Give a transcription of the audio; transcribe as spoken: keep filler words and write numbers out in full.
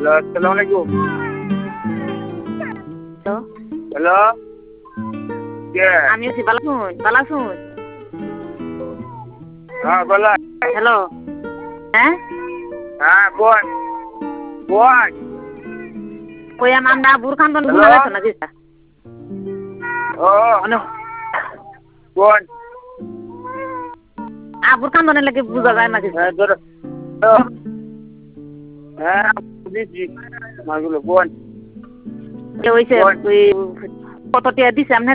আসসালামু আলাইকুম। Hello hello কে? আমি আছি ভালো শুন ভালো শুন হ্যাঁ বলা। হ্যালো হ্যাঁ হ্যাঁ বোন বোন কই আমরা বুরখান বন Hello? গুনা গেছ না দিতা ও হ্যালো বোন আ বুরখান বনে লাগে বুঝা যায় না দিতা হ্যাঁ ধরো হ্যাঁ বুঝেছি মাগুলো বোন কে হইছে বোন ওই কত টিয়া দিছে আপনি